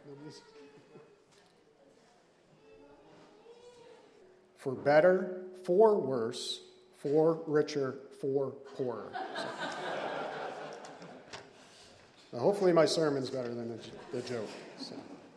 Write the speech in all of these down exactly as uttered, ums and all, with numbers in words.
For better, for worse, for richer, for poorer. So, now hopefully my sermon's better than the, the joke. So.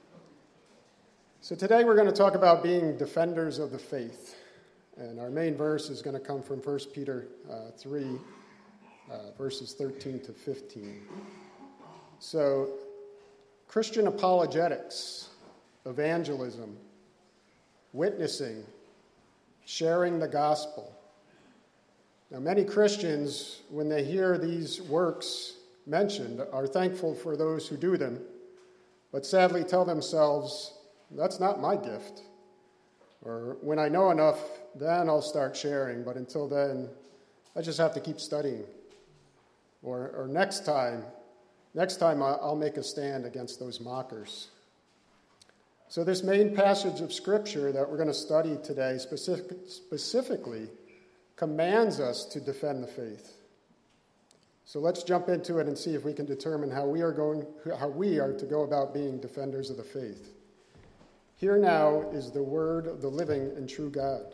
so today we're going to talk about being defenders of the faith. And our main verse is going to come from First Peter uh, three, uh, verses thirteen to fifteen. So, Christian apologetics, evangelism, witnessing, sharing the gospel. Now, many Christians, when they hear these works mentioned, are thankful for those who do them, but sadly tell themselves, that's not my gift. Or when I know enough, then I'll start sharing, but until then, I just have to keep studying. Or, or next time, next time I'll make a stand against those mockers. So this main passage of Scripture that we're going to study today specific, specifically commands us to defend the faith. So let's jump into it and see if we can determine how we are going, how we are to go about being defenders of the faith. Here now is the word of the living and true God.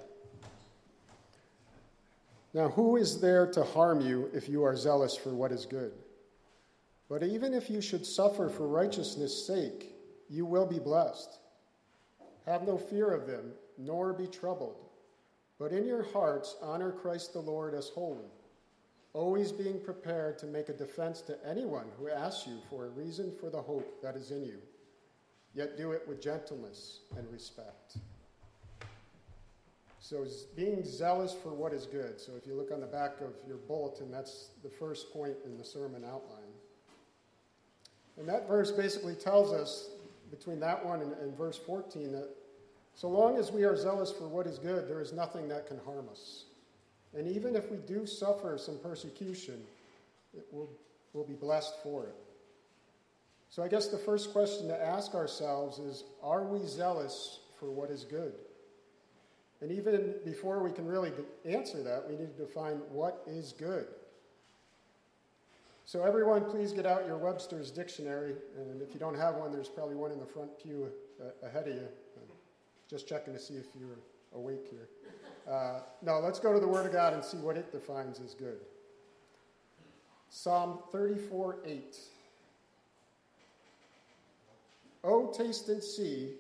Now, who is there to harm you if you are zealous for what is good? But even if you should suffer for righteousness' sake, you will be blessed. Have no fear of them, nor be troubled. But in your hearts honor Christ the Lord as holy, always being prepared to make a defense to anyone who asks you for a reason for the hope that is in you. Yet do it with gentleness and respect. So being zealous for what is good. So if you look on the back of your bulletin, that's the first point in the sermon outline. And that verse basically tells us, between that one and, and verse fourteen, that so long as we are zealous for what is good, there is nothing that can harm us. And even if we do suffer some persecution, it will, we'll be blessed for it. So I guess the first question to ask ourselves is, are we zealous for what is good? And even before we can really answer that, we need to define what is good. So everyone, please get out your Webster's dictionary. And if you don't have one, there's probably one in the front pew uh, ahead of you. Just checking to see if you're awake here. Uh, no, let's go to the Word of God and see what it defines as good. Psalm thirty-four eight. Oh, taste and see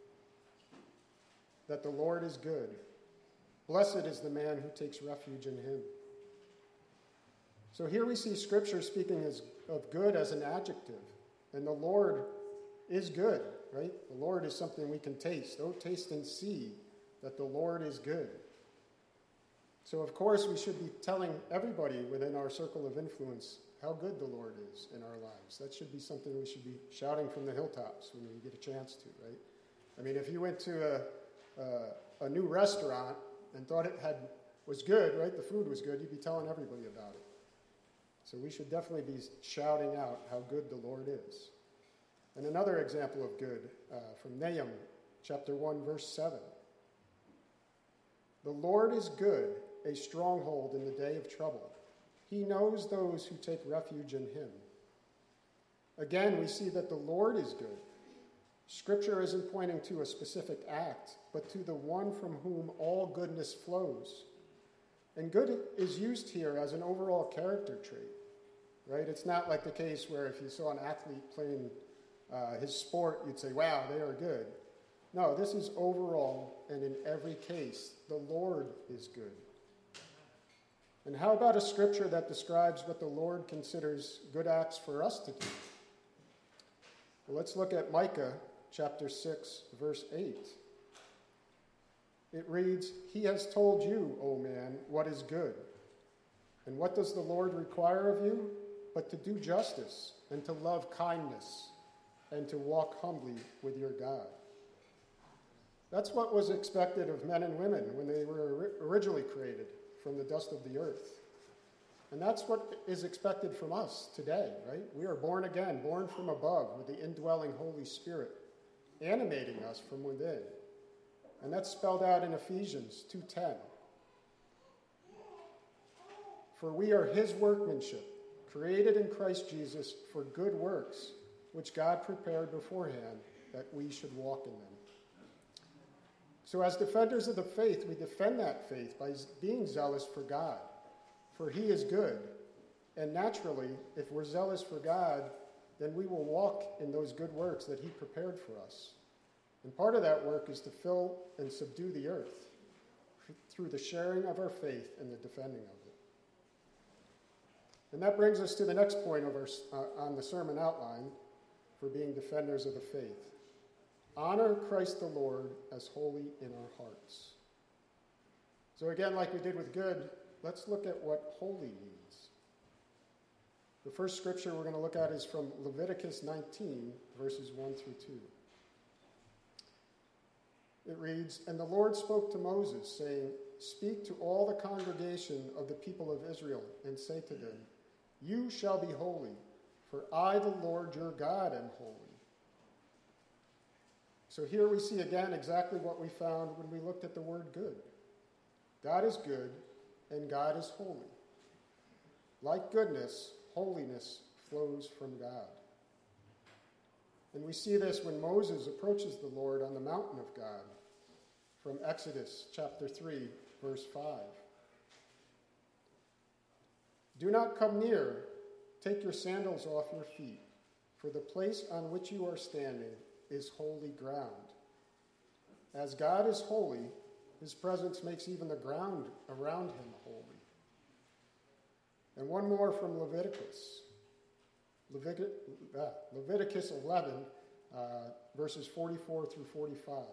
that the Lord is good. Blessed is the man who takes refuge in him. So here we see Scripture speaking as, of good as an adjective. And the Lord is good, right? The Lord is something we can taste. Oh, taste and see that the Lord is good. So, of course, we should be telling everybody within our circle of influence how good the Lord is in our lives. That should be something we should be shouting from the hilltops when we get a chance to, right? I mean, if you went to a, a, a new restaurant and thought it had was good, right? The food was good, you'd be telling everybody about it. So we should definitely be shouting out how good the Lord is. And another example of good uh, from Nahum chapter one, verse seven. The Lord is good, a stronghold in the day of trouble. He knows those who take refuge in him. Again, we see that the Lord is good. Scripture isn't pointing to a specific act, but to the one from whom all goodness flows. And good is used here as an overall character trait, right? It's not like the case where if you saw an athlete playing uh, his sport, you'd say, wow, they are good. No, this is overall, and in every case, the Lord is good. And how about a scripture that describes what the Lord considers good acts for us to do? Well, let's look at Micah chapter six, verse eight. It reads, He has told you, O man, what is good. And what does the Lord require of you? But to do justice, and to love kindness, and to walk humbly with your God. That's what was expected of men and women when they were originally created from the dust of the earth. And that's what is expected from us today, right? We are born again, born from above with the indwelling Holy Spirit, animating us from within. And that's spelled out in Ephesians two ten. For we are his workmanship, created in Christ Jesus for good works, which God prepared beforehand that we should walk in them. So as defenders of the faith, we defend that faith by being zealous for God, for he is good. And naturally, if we're zealous for God, then we will walk in those good works that he prepared for us. And part of that work is to fill and subdue the earth through the sharing of our faith and the defending of it. And that brings us to the next point of our, uh, on the sermon outline for being defenders of the faith. Honor Christ the Lord as holy in our hearts. So again, like we did with good, let's look at what holy means. The first scripture we're going to look at is from Leviticus nineteen, verses one through two. It reads, "And the Lord spoke to Moses, saying, Speak to all the congregation of the people of Israel, and say to them, You shall be holy, for I, the Lord your God, am holy." So here we see again exactly what we found when we looked at the word good. God is good, and God is holy. Like goodness, holiness flows from God. And we see this when Moses approaches the Lord on the mountain of God, from Exodus chapter three, verse five. "Do not come near, take your sandals off your feet, for the place on which you are standing is holy ground. As God is holy, his presence makes even the ground around him holy." And one more from Leviticus. Levitic, uh, Leviticus eleven, uh, verses forty-four through forty-five.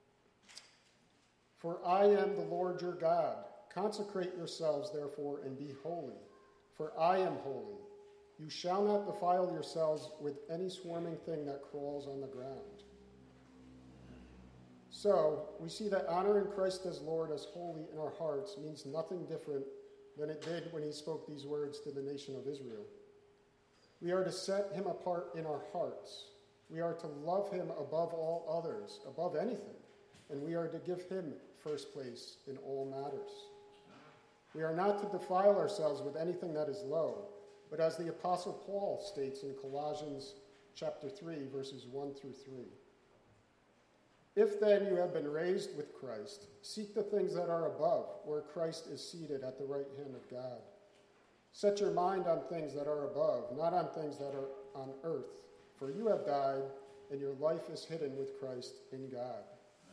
"For I am the Lord your God. Consecrate yourselves, therefore, and be holy, for I am holy. You shall not defile yourselves with any swarming thing that crawls on the ground." So, we see that honoring Christ as Lord, as holy in our hearts, means nothing different than it did when he spoke these words to the nation of Israel. We are to set him apart in our hearts. We are to love him above all others, above anything, and we are to give him first place in all matters. We are not to defile ourselves with anything that is low, but as the Apostle Paul states in Colossians chapter three, verses one through three. "If then you have been raised with Christ, seek the things that are above, where Christ is seated at the right hand of God. Set your mind on things that are above, not on things that are on earth, for you have died, and your life is hidden with Christ in God."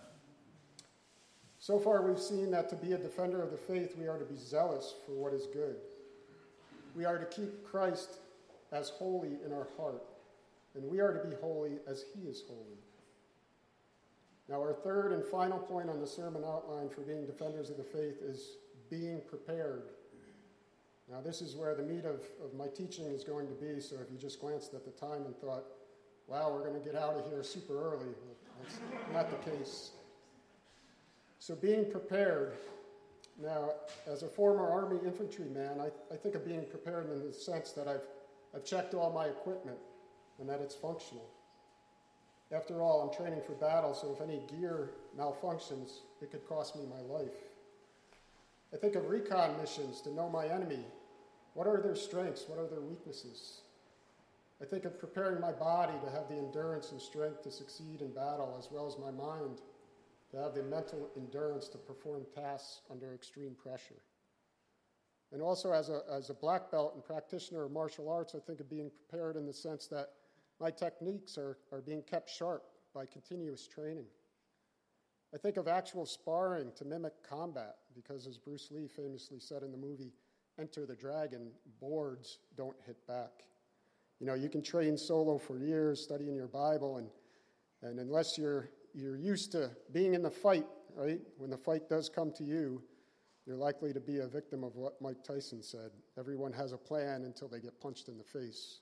So far, we've seen that to be a defender of the faith, we are to be zealous for what is good. We are to keep Christ as holy in our heart, and we are to be holy as he is holy. Now, our third and final point on the sermon outline for being defenders of the faith is being prepared. Now, this is where the meat of, of my teaching is going to be, so if you just glanced at the time and thought, wow, we're going to get out of here super early, well, that's not the case. So being prepared. Now, as a former Army infantryman, I, I think of being prepared in the sense that I've, I've checked all my equipment and that it's functional. After all, I'm training for battle, so if any gear malfunctions, it could cost me my life. I think of recon missions to know my enemy. What are their strengths? What are their weaknesses? I think of preparing my body to have the endurance and strength to succeed in battle, as well as my mind to have the mental endurance to perform tasks under extreme pressure. And also as a, as a black belt and practitioner of martial arts, I think of being prepared in the sense that my techniques are, are being kept sharp by continuous training. I think of actual sparring to mimic combat, because as Bruce Lee famously said in the movie Enter the Dragon, boards don't hit back. You know, you can train solo for years, studying your Bible, and, and unless you're, you're used to being in the fight, right, when the fight does come to you, you're likely to be a victim of what Mike Tyson said. Everyone has a plan until they get punched in the face.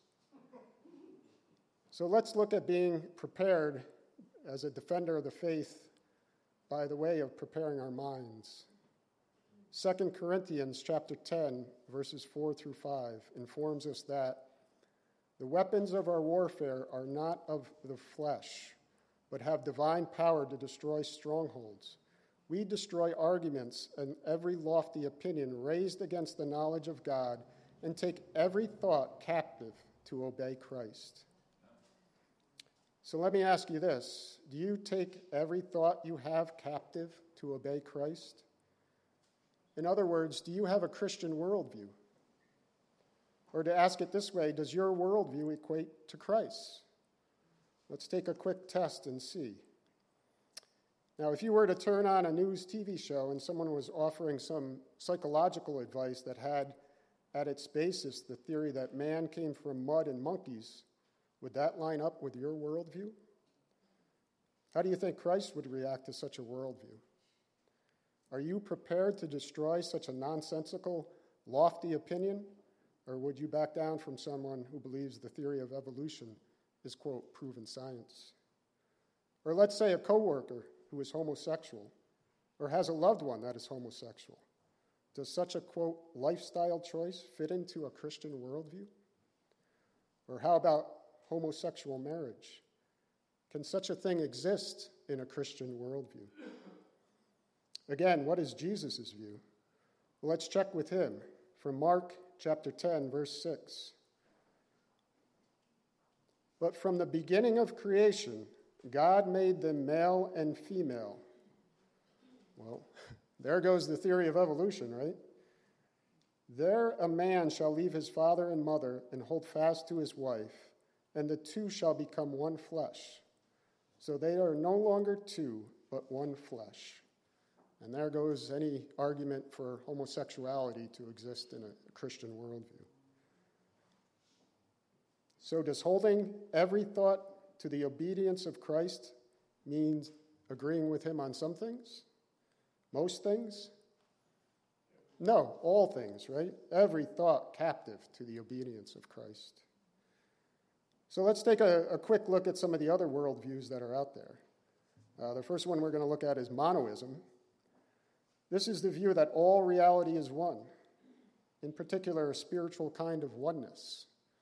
So let's look at being prepared as a defender of the faith by the way of preparing our minds. Second Corinthians chapter ten, verses four through five, informs us that the weapons of our warfare are not of the flesh, but have divine power to destroy strongholds. We destroy arguments and every lofty opinion raised against the knowledge of God, and take every thought captive to obey Christ. So let me ask you this. Do you take every thought you have captive to obey Christ? In other words, do you have a Christian worldview? Or to ask it this way, does your worldview equate to Christ? Let's take a quick test and see. Now, if you were to turn on a news T V show and someone was offering some psychological advice that had at its basis the theory that man came from mud and monkeys, would that line up with your worldview? How do you think Christ would react to such a worldview? Are you prepared to destroy such a nonsensical, lofty opinion? Or would you back down from someone who believes the theory of evolution is, quote, proven science? Or let's say a coworker who is homosexual or has a loved one that is homosexual. Does such a, quote, lifestyle choice fit into a Christian worldview? Or how about homosexual marriage? Can such a thing exist in a Christian worldview? Again, what is Jesus' view? Well, let's check with him from Mark chapter ten, verse six. But from the beginning of creation, God made them male and female. Well, there goes the theory of evolution, right? There a man shall leave his father and mother and hold fast to his wife, and the two shall become one flesh. So they are no longer two, but one flesh. And there goes any argument for homosexuality to exist in a Christian worldview. So does holding every thought to the obedience of Christ mean agreeing with him on some things? Most things? No, all things, right? Every thought captive to the obedience of Christ. So let's take a, a quick look at some of the other worldviews that are out there. Uh, the first one we're going to look at is monoism. This is the view that all reality is one, in particular, a spiritual kind of oneness.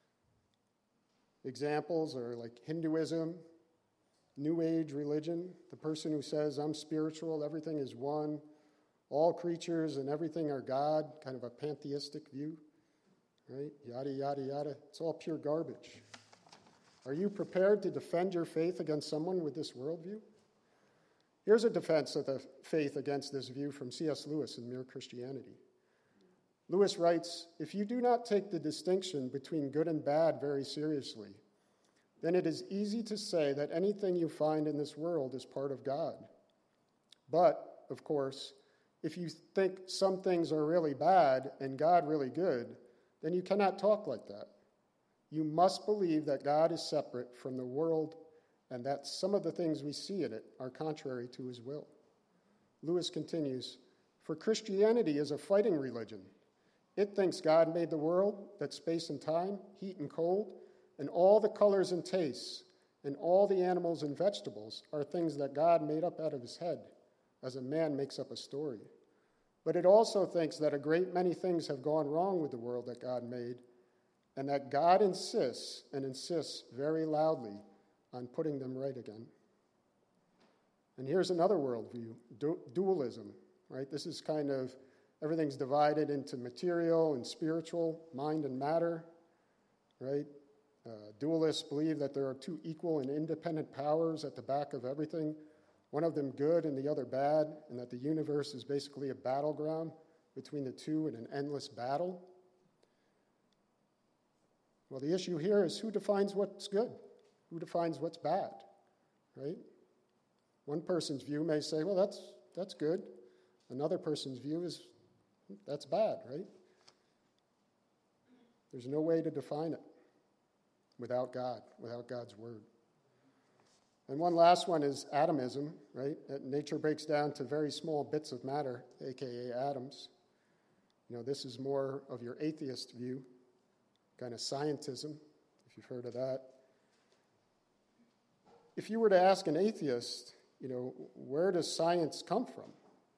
Examples are like Hinduism, New Age religion, the person who says, I'm spiritual, everything is one, all creatures and everything are God, kind of a pantheistic view, right? Yada, yada, yada. It's all pure garbage. Are you prepared to defend your faith against someone with this worldview? Here's a defense of the faith against this view from C S Lewis in Mere Christianity. Lewis writes, if you do not take the distinction between good and bad very seriously, then it is easy to say that anything you find in this world is part of God. But, of course, if you think some things are really bad and God really good, then you cannot talk like that. You must believe that God is separate from the world and that some of the things we see in it are contrary to his will. Lewis continues, for Christianity is a fighting religion. It thinks God made the world, that space and time, heat and cold, and all the colors and tastes, and all the animals and vegetables are things that God made up out of his head, as a man makes up a story. But it also thinks that a great many things have gone wrong with the world that God made, and that God insists, and insists very loudly, on putting them right again. And here's another worldview, du- dualism, right? This is kind of, everything's divided into material and spiritual, mind and matter, right? Uh, dualists believe that there are two equal and independent powers at the back of everything, one of them good and the other bad, and that the universe is basically a battleground between the two in an endless battle. Well, the issue here is who defines what's good? Who defines what's bad, right? One person's view may say, well, that's that's good. Another person's view is, that's bad, right? There's no way to define it without God, without God's word. And one last one is atomism, right? That nature breaks down to very small bits of matter, a k a atoms. You know, this is more of your atheist view, kind of scientism, if you've heard of that. If you were to ask an atheist, you know, where does science come from?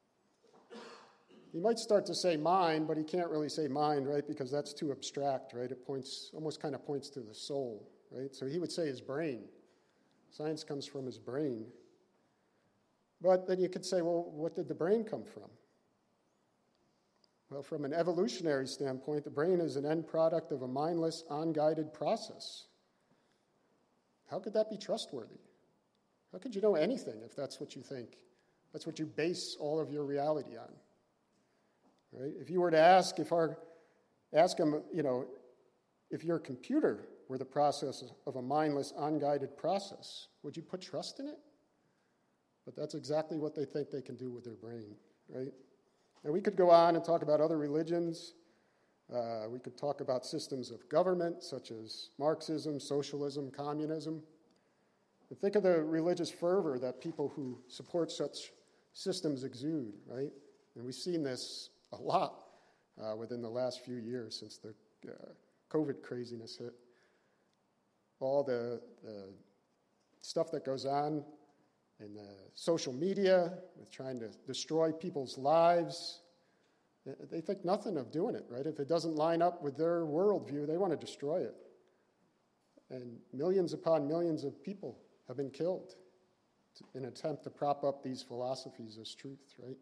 He might start to say mind, but he can't really say mind, right, because that's too abstract, right? It points, almost kind of points to the soul, right? So he would say his brain. Science comes from his brain. But then you could say, well, what did the brain come from? Well, from an evolutionary standpoint, the brain is an end product of a mindless, unguided process. how could that be trustworthy? How could you know anything if that's what you think? That's what you base all of your reality on. Right? If you were to ask if our ask them, you know, if your computer were the process of a mindless, unguided process, would you put trust in it? But that's exactly what they think they can do with their brain, right? And we could go on and talk about other religions. Uh, we could talk about systems of government, such as Marxism, socialism, communism. But think of the religious fervor that people who support such systems exude, right? And we've seen this a lot uh, within the last few years since the uh, COVID craziness hit. All the, the stuff that goes on in the social media with trying to destroy people's lives, they think nothing of doing it, right? If it doesn't line up with their worldview, they want to destroy it. And millions upon millions of people have been killed in an attempt to prop up these philosophies as truth, right?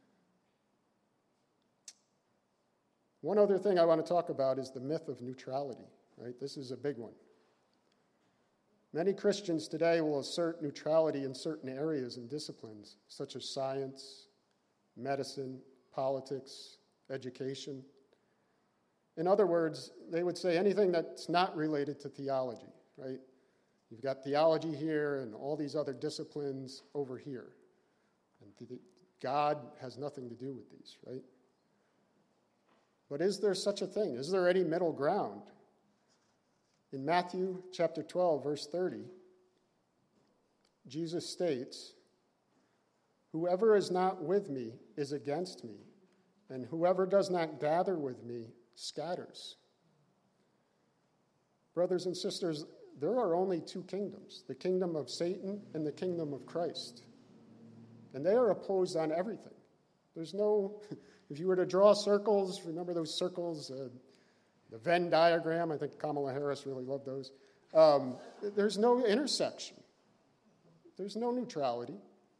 One other thing I want to talk about is the myth of neutrality, right? This is a big one. Many Christians today will assert neutrality in certain areas and disciplines, such as science, medicine, politics, education. In other words, they would say anything that's not related to theology, right? You've got theology here and all these other disciplines over here. And God has nothing to do with these, right? But is there such a thing? Is there any middle ground? In Matthew chapter twelve, verse thirty, Jesus states, "Whoever is not with me is against me, and whoever does not gather with me scatters." Brothers and sisters, there are only two kingdoms, the kingdom of Satan and the kingdom of Christ. And they are opposed on everything. There's no, if you were to draw circles, remember those circles, uh, the Venn diagram, I think Kamala Harris really loved those. Um, there's no intersection. There's no neutrality.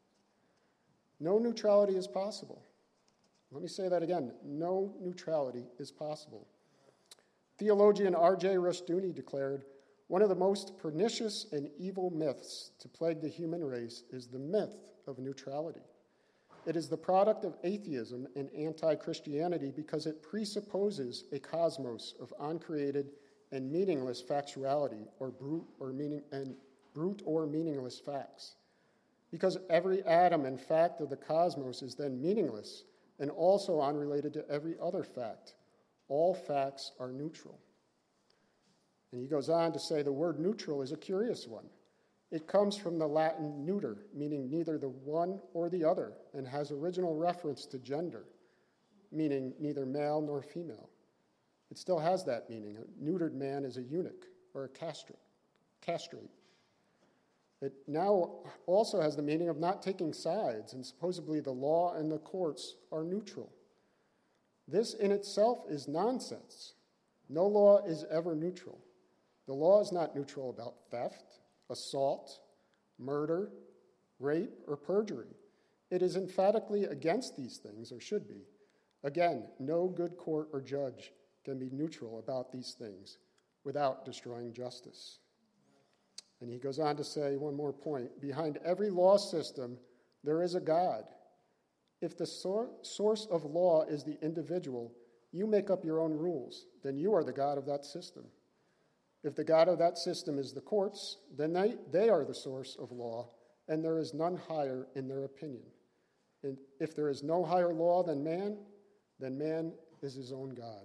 No neutrality is possible. Let me say that again. No neutrality is possible. Theologian R J Rushdoony declared, "One of the most pernicious and evil myths to plague the human race is the myth of neutrality. It is the product of atheism and anti-Christianity because it presupposes a cosmos of uncreated and meaningless factuality or brute or meaning and brute or meaningless facts. Because every atom and fact of the cosmos is then meaningless and also unrelated to every other fact. All facts are neutral." And he goes on to say the word neutral is a curious one. It comes from the Latin neuter, meaning neither the one or the other, and has original reference to gender, meaning neither male nor female. It still has that meaning. A neutered man is a eunuch or a castrate. castrate. It now also has the meaning of not taking sides, and supposedly the law and the courts are neutral. This in itself is nonsense. No law is ever neutral. The law is not neutral about theft, assault, murder, rape, or perjury. It is emphatically against these things, or should be. Again, no good court or judge can be neutral about these things without destroying justice. And he goes on to say one more point. Behind every law system, there is a God. If the sor- source of law is the individual, you make up your own rules. Then you are the God of that system. If the God of that system is the courts, then they, they are the source of law, and there is none higher in their opinion. And if there is no higher law than man, then man is his own God.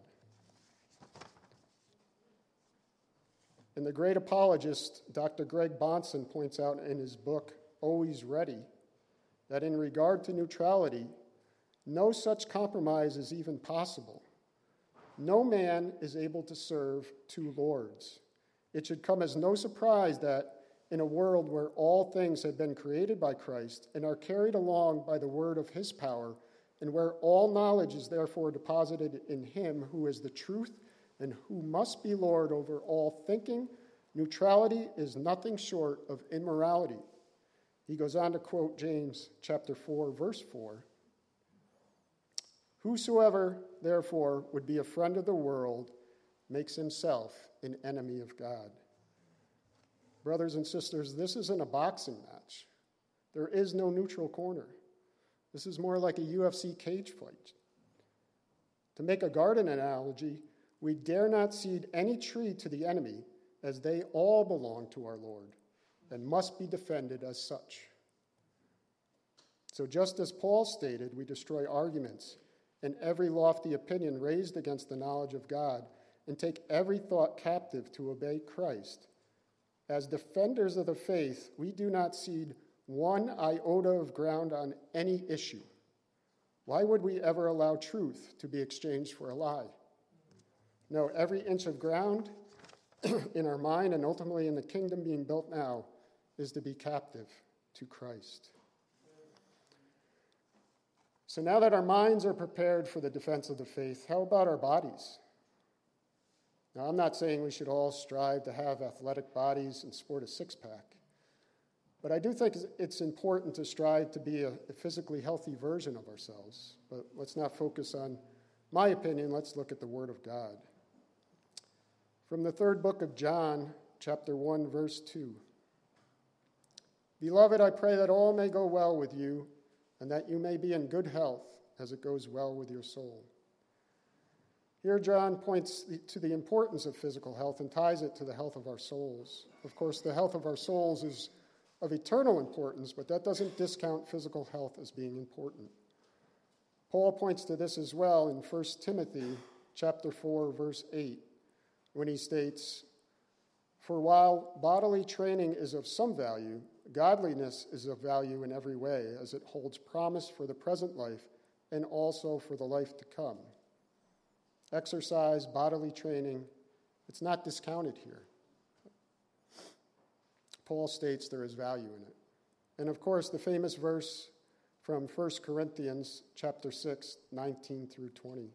And the great apologist, Doctor Greg Bahnsen, points out in his book, Always Ready, that in regard to neutrality, no such compromise is even possible. No man is able to serve two lords. It should come as no surprise that in a world where all things have been created by Christ and are carried along by the word of his power, and where all knowledge is therefore deposited in him who is the truth and who must be Lord over all thinking, neutrality is nothing short of immorality. He goes on to quote James chapter four, verse four. "Whosoever, therefore, would be a friend of the world makes himself an enemy of God." Brothers and sisters, this isn't a boxing match. There is no neutral corner. This is more like a U F C cage fight. To make a garden analogy, we dare not cede any tree to the enemy, as they all belong to our Lord and must be defended as such. So just as Paul stated, we destroy arguments and every lofty opinion raised against the knowledge of God and take every thought captive to obey Christ. As defenders of the faith, we do not cede one iota of ground on any issue. Why would we ever allow truth to be exchanged for a lie? No, every inch of ground in our mind and ultimately in the kingdom being built now is to be captive to Christ. So now that our minds are prepared for the defense of the faith, how about our bodies? Now, I'm not saying we should all strive to have athletic bodies and sport a six-pack, but I do think it's important to strive to be a, a physically healthy version of ourselves. But let's not focus on my opinion. Let's look at the Word of God. From the third book of John, chapter one, verse two. Beloved, I pray that all may go well with you, and that you may be in good health as it goes well with your soul. Here, John points to the importance of physical health and ties it to the health of our souls. Of course, the health of our souls is of eternal importance, but that doesn't discount physical health as being important. Paul points to this as well in First Timothy chapter four, verse eight, when he states, "For while bodily training is of some value, godliness is of value in every way, as it holds promise for the present life and also for the life to come." Exercise, bodily training, it's not discounted here. Paul states there is value in it. And of course, the famous verse from First Corinthians chapter six, nineteen through twenty.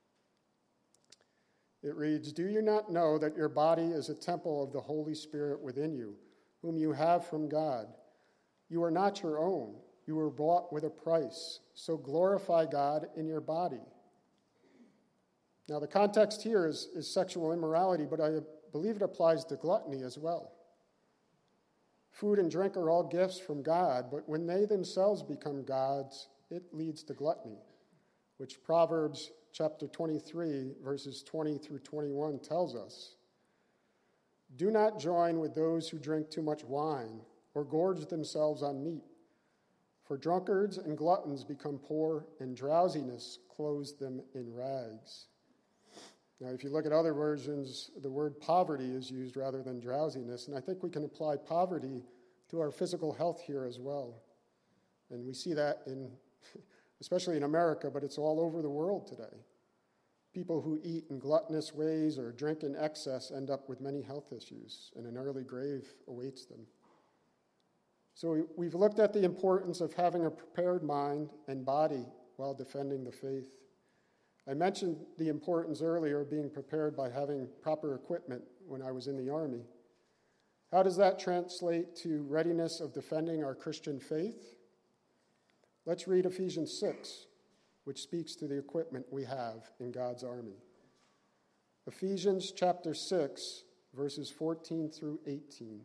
It reads, "Do you not know that your body is a temple of the Holy Spirit within you, whom you have from God? You are not your own. You were bought with a price. So glorify God in your body." Now, the context here is, is sexual immorality, but I believe it applies to gluttony as well. Food and drink are all gifts from God, but when they themselves become gods, it leads to gluttony, which Proverbs chapter twenty-three, verses twenty through twenty-one tells us. "Do not join with those who drink too much wine or gorge themselves on meat, for drunkards and gluttons become poor, and drowsiness clothes them in rags." Now, if you look at other versions, the word poverty is used rather than drowsiness, and I think we can apply poverty to our physical health here as well. And we see that in, especially in America, but it's all over the world today. People who eat in gluttonous ways or drink in excess end up with many health issues, and an early grave awaits them. So we've looked at the importance of having a prepared mind and body while defending the faith. I mentioned the importance earlier of being prepared by having proper equipment when I was in the Army. How does that translate to readiness of defending our Christian faith? Let's read Ephesians six, which speaks to the equipment we have in God's army. Ephesians chapter six, verses fourteen through eighteen.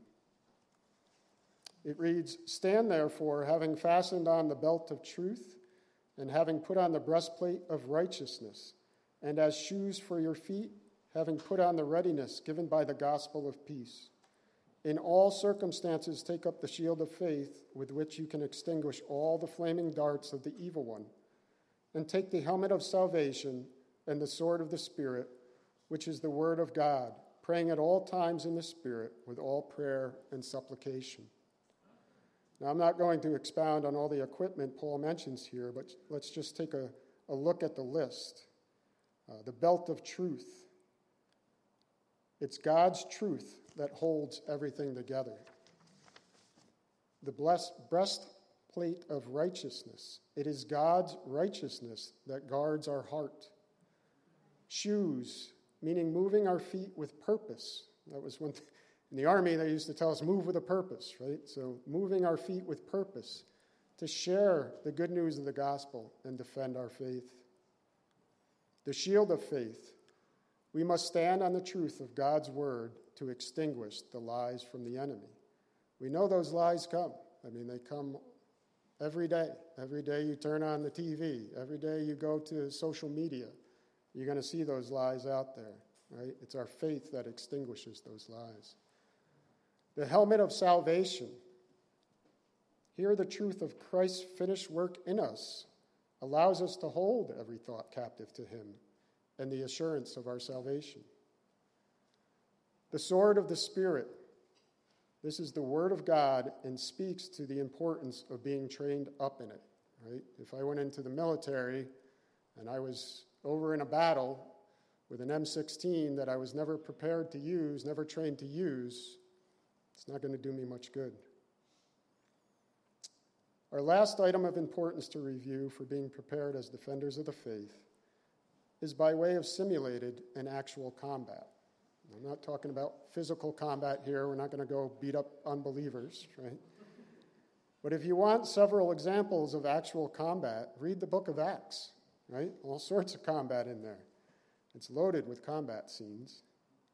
It reads, "Stand therefore, having fastened on the belt of truth, and having put on the breastplate of righteousness, and as shoes for your feet, having put on the readiness given by the gospel of peace. In all circumstances take up the shield of faith, with which you can extinguish all the flaming darts of the evil one, and take the helmet of salvation and the sword of the Spirit, which is the word of God, praying at all times in the Spirit with all prayer and supplication." Now, I'm not going to expound on all the equipment Paul mentions here, but let's just take a, a look at the list. Uh, the belt of truth. It's God's truth that holds everything together. The blessed breastplate of righteousness. It is God's righteousness that guards our heart. Shoes, meaning moving our feet with purpose. That was one thing. In the Army, they used to tell us, move with a purpose, right? So moving our feet with purpose to share the good news of the gospel and defend our faith. The shield of faith. We must stand on the truth of God's word to extinguish the lies from the enemy. We know those lies come. I mean, they come every day. Every day you turn on the T V. Every day you go to social media. You're going to see those lies out there, right? It's our faith that extinguishes those lies. The helmet of salvation. Here the truth of Christ's finished work in us allows us to hold every thought captive to him and the assurance of our salvation. The sword of the Spirit. This is the word of God and speaks to the importance of being trained up in it, right? If I went into the military and I was over in a battle with an M sixteen that I was never prepared to use, never trained to use, it's not going to do me much good. Our last item of importance to review for being prepared as defenders of the faith is by way of simulated and actual combat. I'm not talking about physical combat here. We're not going to go beat up unbelievers, right? But if you want several examples of actual combat, read the book of Acts, right? All sorts of combat in there. It's loaded with combat scenes.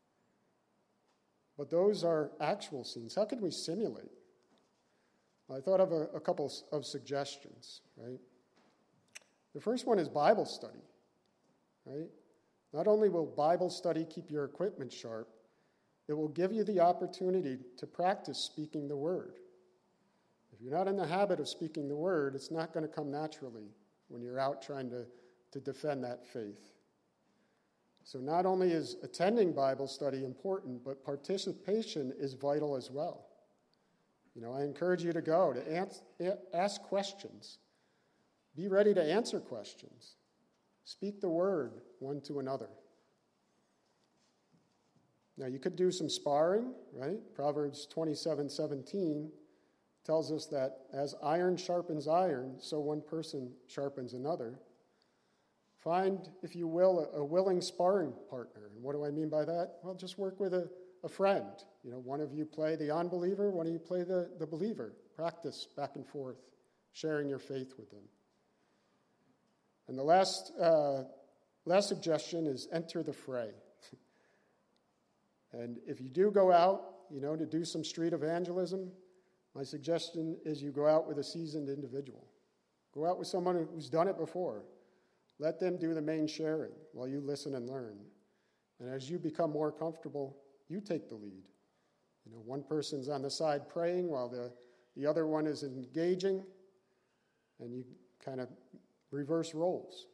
But those are actual scenes. How can we simulate? I thought of a, a couple of suggestions, right? The first one is Bible study, right? Not only will Bible study keep your equipment sharp, it will give you the opportunity to practice speaking the word. If you're not in the habit of speaking the word, it's not going to come naturally when you're out trying to, to defend that faith. So not only is attending Bible study important, but participation is vital as well. You know, I encourage you to go, to ask questions. Be ready to answer questions. Speak the word one to another. Now, you could do some sparring, right? Proverbs twenty-seven seventeen tells us that as iron sharpens iron, so one person sharpens another. Find, if you will, a, a willing sparring partner. And what do I mean by that? Well, just work with a, a friend. You know, one of you play the unbeliever, one of you play the, the believer. Practice back and forth, sharing your faith with them. And the last, uh, last suggestion is enter the fray. And if you do go out, you know, to do some street evangelism, my suggestion is you go out with a seasoned individual. Go out with someone who's done it before. Let them do the main sharing while you listen and learn. And as you become more comfortable, you take the lead. You know, one person's on the side praying while the, the other one is engaging, and you kind of reverse roles.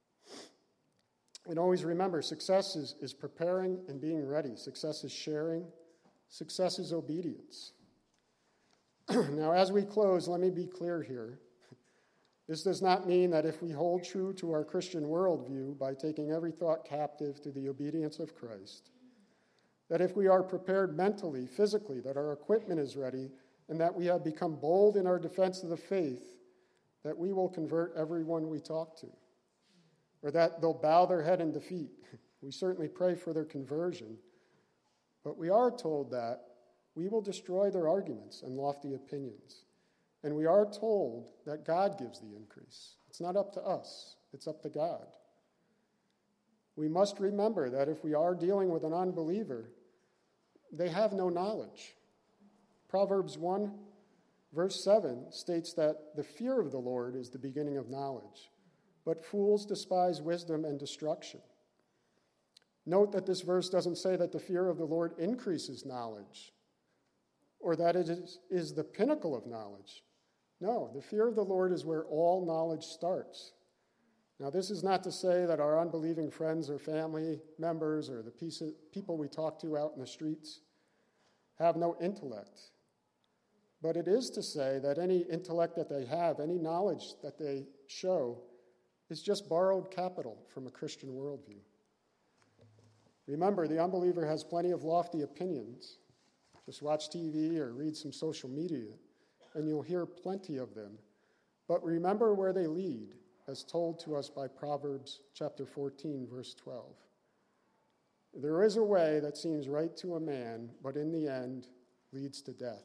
And always remember, success is, is preparing and being ready. Success is sharing. Success is obedience. Now, as we close, let me be clear here. This does not mean that if we hold true to our Christian worldview by taking every thought captive to the obedience of Christ, that if we are prepared mentally, physically, that our equipment is ready, and that we have become bold in our defense of the faith, that we will convert everyone we talk to, or that they'll bow their head in defeat. We certainly pray for their conversion, but we are told that we will destroy their arguments and lofty opinions. And we are told that God gives the increase. It's not up to us. It's up to God. We must remember that if we are dealing with an unbeliever, they have no knowledge. Proverbs one, verse seven states that the fear of the Lord is the beginning of knowledge, but fools despise wisdom and destruction. Note that this verse doesn't say that the fear of the Lord increases knowledge or that it is, is the pinnacle of knowledge. No, the fear of the Lord is where all knowledge starts. Now, this is not to say that our unbelieving friends or family members or the piece of people we talk to out in the streets have no intellect. But it is to say that any intellect that they have, any knowledge that they show, is just borrowed capital from a Christian worldview. Remember, the unbeliever has plenty of lofty opinions. Just watch T V or read some social media, and you'll hear plenty of them. But remember where they lead, as told to us by Proverbs chapter fourteen, verse twelve. There is a way that seems right to a man, but in the end leads to death.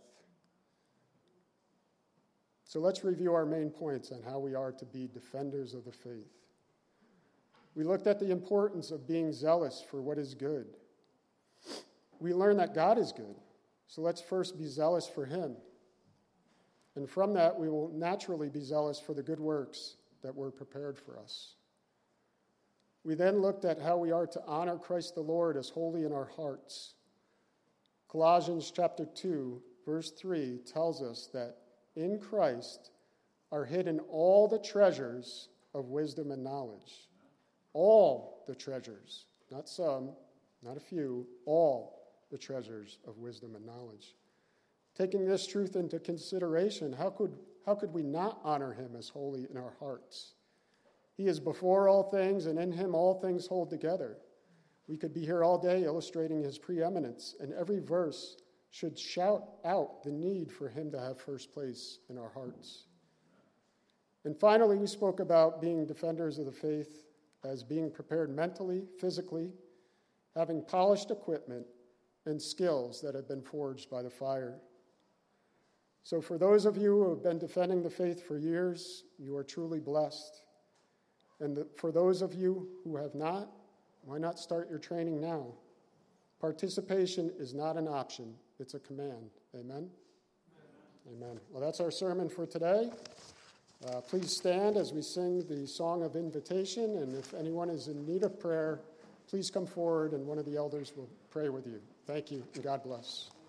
So let's review our main points on how we are to be defenders of the faith. We looked at the importance of being zealous for what is good. We learned that God is good, So let's first be zealous for him. And from that, we will naturally be zealous for the good works that were prepared for us. We then looked at how we are to honor Christ the Lord as holy in our hearts. Colossians chapter two, verse three tells us that in Christ are hidden all the treasures of wisdom and knowledge. All the treasures, not some, not a few, all the treasures of wisdom and knowledge. Taking this truth into consideration, how could, how could we not honor him as holy in our hearts? He is before all things, and in him all things hold together. We could be here all day illustrating his preeminence, and every verse should shout out the need for him to have first place in our hearts. And finally, we spoke about being defenders of the faith as being prepared mentally, physically, having polished equipment and skills that have been forged by the fire. So for those of you who have been defending the faith for years, you are truly blessed. And the, for those of you who have not, why not start your training now? Participation is not an option, it's a command. Amen? Amen. Amen. Well, that's our sermon for today. Uh, please stand as we sing the song of invitation, and if anyone is in need of prayer, please come forward and one of the elders will pray with you. Thank you, and God bless.